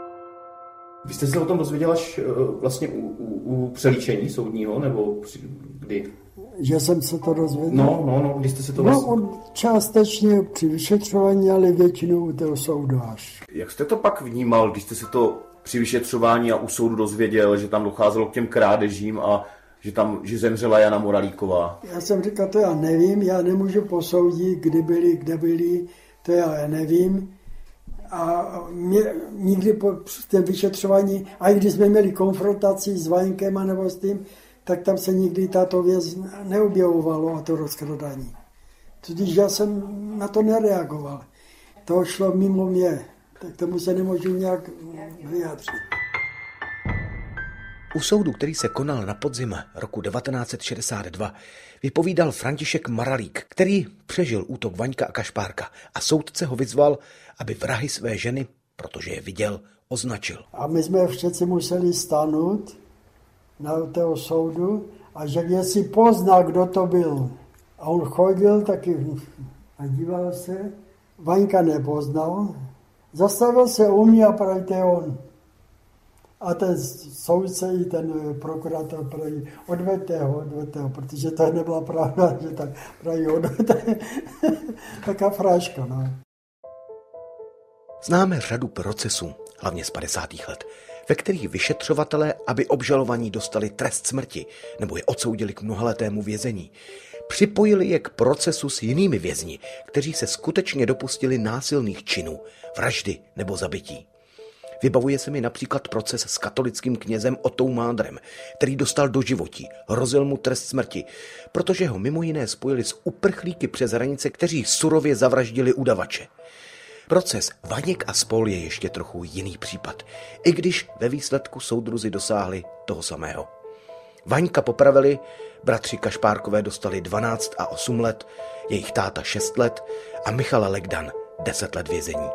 S4: Vy jste se o tom dozvěděl až vlastně u, u, u přelíčení soudního, nebo při, kdy?
S3: Že jsem se to dozvěděl?
S4: No, no, no, kdy jste se to vlastně...
S3: No, částečně při vyšetřování, ale většinou u toho soudu až.
S6: Jak jste to pak vnímal, když jste se to při vyšetřování a u soudu dozvěděl, že tam docházelo k těm krádežím a
S4: že tam že zemřela Jana Moralíková?
S3: Já jsem říkal, to já nevím, já nemůžu posoudit, kdy byli, kde byli, to já nevím. A mě, nikdy po tom vyšetřování, a i když jsme měli konfrontaci s Vaňkem a nebo s tím, tak tam se nikdy tato věc neobjevovalo a to rozkradání. Tudíž já jsem na to nereagoval. To šlo mimo mě, tak tomu se nemůžu nějak vyjádřit.
S2: U soudu, který se konal na podzim roku devatenáct set šedesát dva, vypovídal František Maralík, který přežil útok Vaňka a Kašpárka a soudce ho vyzval, aby vrahy své ženy, protože je viděl, označil.
S3: A my jsme všichni museli stáhnout na toho soudu a že jestli pozná, kdo to byl. A on chodil taky a díval se, Vaňka nepoznal, zastavil se u mě a praví, to je on. A ten soudce i ten prokurátor praví, odveďte ho, odveďte ho, protože to nebyla pravda, že tak praví, odveďte. Taká fráška, no.
S2: Známe řadu procesů, hlavně z padesátých let, ve kterých vyšetřovatelé, aby obžalovaní dostali trest smrti nebo je odsoudili k mnohaletému vězení, připojili je k procesu s jinými vězni, kteří se skutečně dopustili násilných činů, vraždy nebo zabití. Vybavuje se mi například proces s katolickým knězem Otou Mádrem, který dostal doživotí, hrozil mu trest smrti, protože ho mimo jiné spojili s uprchlíky přes hranice, kteří surově zavraždili udavače. Proces Vaněk a spol je ještě trochu jiný případ, i když ve výsledku soudruzi dosáhli toho samého. Vaňka popravili, bratři Kašpárkové dostali dvanáct a osm let, jejich táta šest let a Michal Legdan deset let vězení.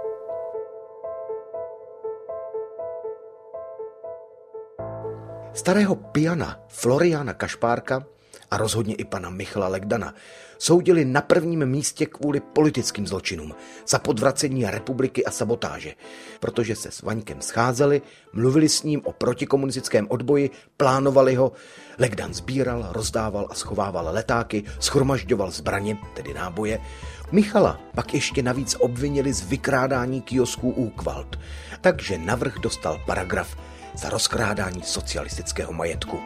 S2: Starého piana Floriana Kašpárka a rozhodně i pana Michala Legdana soudili na prvním místě kvůli politickým zločinům, za podvracení republiky a sabotáže, protože se s Vaňkem scházeli, mluvili s ním o protikomunistickém odboji, plánovali ho, Legdan sbíral, rozdával a schovával letáky, shromažďoval zbraně, tedy náboje. Michala pak ještě navíc obvinili z vykrádání kiosků Úkvald, takže navrch dostal paragraf za rozkrádání socialistického majetku.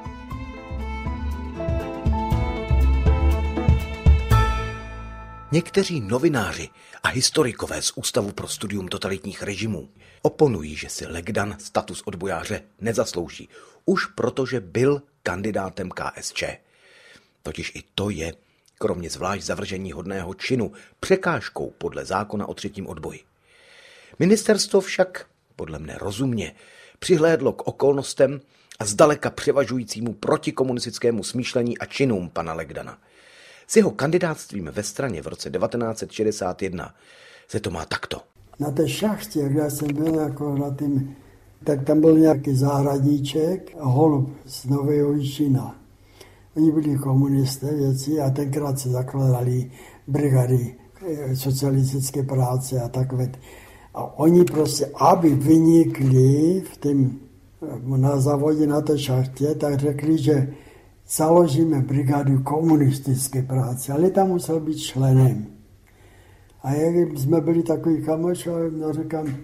S2: Někteří novináři a historikové z Ústavu pro studium totalitních režimů oponují, že si Legdan status odbojáře nezaslouží, už protože byl kandidátem K S Č. Totiž i to je, kromě zvlášť zavržení hodného činu, překážkou podle zákona o třetím odboji. Ministerstvo však, podle mne rozumně, přihlédlo k okolnostem a zdaleka převažujícímu protikomunistickému smýšlení a činům pana Legdana. S jeho kandidátstvím ve straně v roce devatenáct set šedesát jedna se to má takto.
S3: Na té šachtě, jak já jsem byl jako na tým, tak tam byl nějaký zahradníček a holub z Nového Jičína. Oni byli komunisté věci a tenkrát se zakládali brigady socialistické práce a takové. A oni prostě, aby vynikli v tým, na závodě na té šachtě, tak řekli, že založíme brigádu komunistické práce, ale tam musel být členem. A jak jsme byli takový kamoš, no říkám,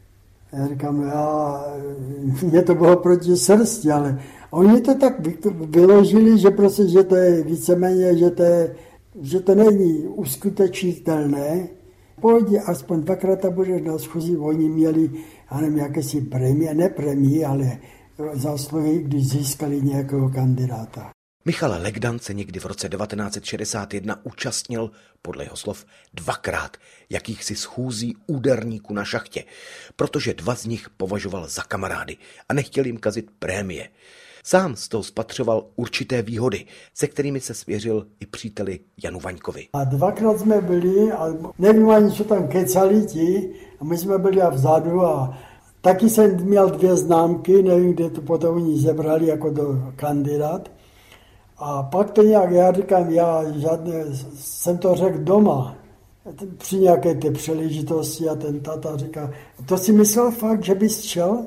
S3: já říkám, já, mě to bylo proti srsti, ale oni to tak vyložili, že prostě, že to je víceméně, že to, je, že to není uskutečnitelné. Pojď, aspoň dvakrát a budeš na schůzi, oni měli, já nevím, jakési prémie, ne prémie, ale zásluhy, když získali nějakého kandidáta.
S2: Michal Legdan se někdy v roce devatenáct set šedesát jedna účastnil, podle jeho slov, dvakrát jakýchsi schůzí úderníků na šachtě, protože dva z nich považoval za kamarády a nechtěl jim kazit prémie. Sám z toho spatřoval určité výhody, se kterými se svěřil i příteli Janu Vaňkovi.
S3: A dvakrát jsme byli a nevím ani, co tam kecali ti, a my jsme byli a vzadu a taky jsem měl dvě známky, nevím, kde to potom oni zebrali jako do kandidát. A pak to nějak, já říkám, já žádné, jsem to řekl doma, při nějaké té příležitosti a ten tata říká, to si myslel fakt, že bys šel?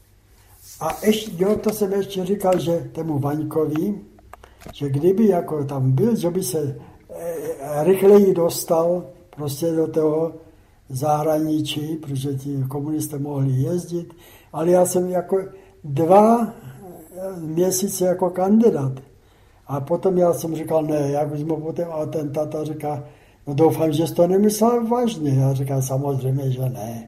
S3: A ještě, jo, to jsem ještě říkal, že tomu Vaňkovi, že kdyby jako tam byl, že by se e, rychleji dostal prostě do toho zahraničí, protože ti komunisté mohli jezdit, ale já jsem jako dva měsíce jako kandidát. A potom já jsem říkal, ne, jak už jsme potom, a ten tata říká, no doufám, že jsi to nemyslel vážně. Já říkám, samozřejmě, že ne.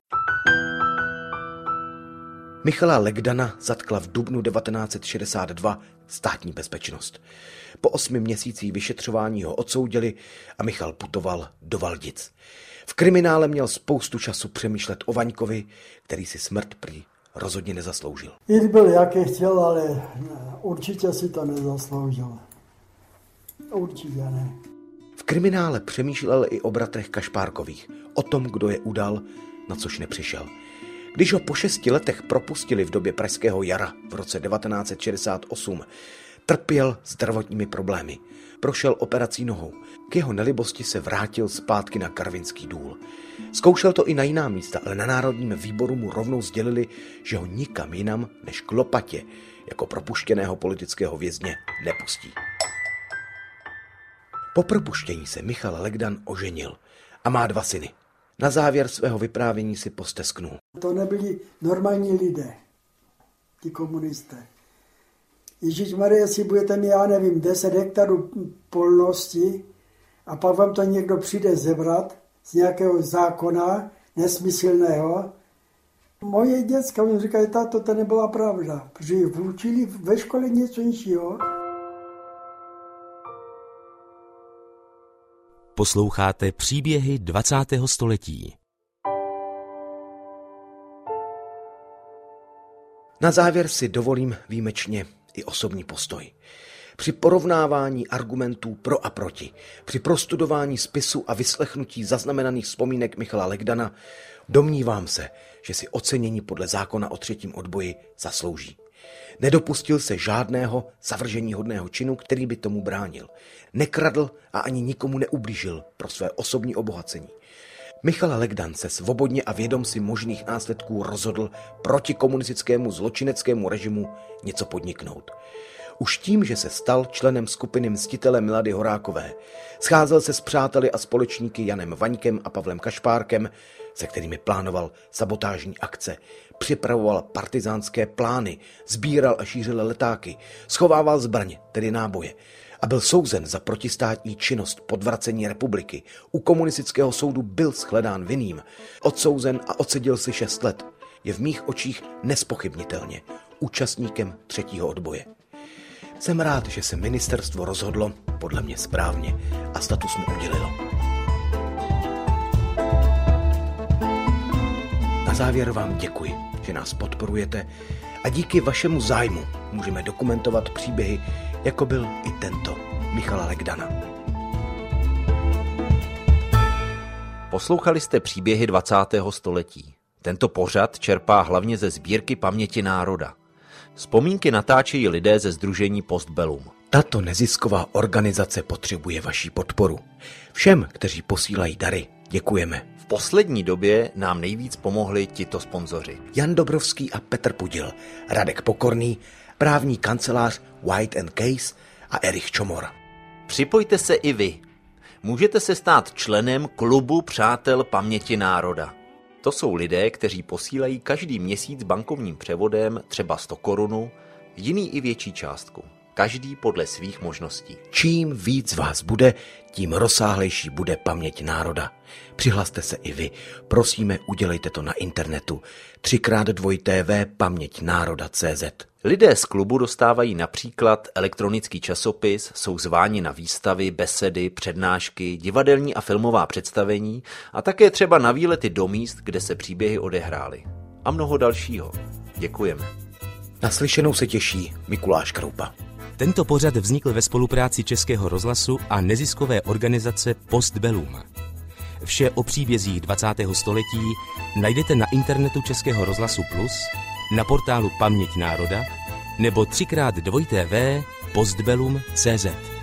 S2: Michala Legdana zatkla v dubnu devatenáct set šedesát dva státní bezpečnost. Po osmi měsících vyšetřování ho odsoudili a Michal putoval do Valdic. V kriminále měl spoustu času přemýšlet o Vaňkovi, který si smrt prý rozhodně nezasloužil.
S3: Jít byl, jaký chtěl, ale určitě si to nezasloužil. Určitě ne.
S2: V kriminále přemýšlel i o bratrech Kašpárkových, o tom, kdo je udal, na což nepřišel. Když ho po šesti letech propustili v době Pražského jara v roce devatenáct set šedesát osm, trpěl zdravotními problémy. Prošel operací nohou. K jeho nelibosti se vrátil zpátky na Karvinský důl. Zkoušel to i na jiná místa, ale na Národním výboru mu rovnou sdělili, že ho nikam jinam než k Lopatě jako propuštěného politického vězně nepustí. Po propuštění se Michal Legdan oženil a má dva syny. Na závěr svého vyprávění si postesknul.
S3: To nebyli normální lidé, ti komunisté. Ježišmarja, jestli budete mít, já nevím, deset hektarů polnosti a pak vám to někdo přijde zebrat z nějakého zákona nesmyslného. Moje děcka mi říkají, táto, to nebyla pravda, protože jich učili ve škole něco jiného.
S1: Posloucháte příběhy dvacátého století.
S2: Na závěr si dovolím výjimečně i osobní postoj. Při porovnávání argumentů pro a proti, při prostudování spisu a vyslechnutí zaznamenaných vzpomínek Michala Legdana, domnívám se, že si ocenění podle zákona o třetím odboji zaslouží. Nedopustil se žádného zavrženíhodného činu, který by tomu bránil. Nekradl a ani nikomu neublížil pro své osobní obohacení. Michal Legdan se svobodně a vědom si možných následků rozhodl proti komunistickému zločineckému režimu něco podniknout. Už tím, že se stal členem skupiny mstitele Milady Horákové, scházel se s přáteli a společníky Janem Vaňkem a Pavlem Kašpárkem, se kterými plánoval sabotážní akce, připravoval partizánské plány, sbíral a šířil letáky, schovával zbraně, tedy náboje, a byl souzen za protistátní činnost podvracení republiky. U komunistického soudu byl shledán vinným, odsouzen a odseděl si šest let. Je v mých očích nespochybnitelně účastníkem třetího odboje. Jsem rád, že se ministerstvo rozhodlo, podle mě správně, a status mu udělilo. Na závěr vám děkuji, že nás podporujete a díky vašemu zájmu můžeme dokumentovat příběhy, jako byl i tento Michala Legdana.
S6: Poslouchali jste příběhy dvacátého století. Tento pořad čerpá hlavně ze sbírky Paměti národa. Vzpomínky natáčejí lidé ze sdružení Postbellum.
S2: Tato nezisková organizace potřebuje vaši podporu. Všem, kteří posílají dary, děkujeme.
S6: V poslední době nám nejvíc pomohli tito sponzoři.
S2: Jan Dobrovský a Petr Pudil, Radek Pokorný, právní kancelář White and Case a Erich Čomor.
S6: Připojte se i vy. Můžete se stát členem klubu Přátel paměti národa. To jsou lidé, kteří posílají každý měsíc bankovním převodem třeba sto korun, jiný i větší částku. Každý podle svých možností.
S2: Čím víc vás bude, tím rozsáhlejší bude paměť národa. Přihlaste se i vy. Prosíme, udělejte to na internetu. třikrát dvojité v paměť národa tečka cé zet.
S6: Lidé z klubu dostávají například elektronický časopis, jsou zváni na výstavy, besedy, přednášky, divadelní a filmová představení a také třeba na výlety do míst, kde se příběhy odehrály. A mnoho dalšího. Děkujeme.
S2: Naslyšenou se těší Mikuláš Kroupa.
S1: Tento pořad vznikl ve spolupráci Českého rozhlasu a neziskové organizace Postbellum. Vše o příbězích dvacátého století najdete na internetu Českého rozhlasu Plus, na portálu Paměť národa nebo třikrát dvojité v postbellum tečka cé zet.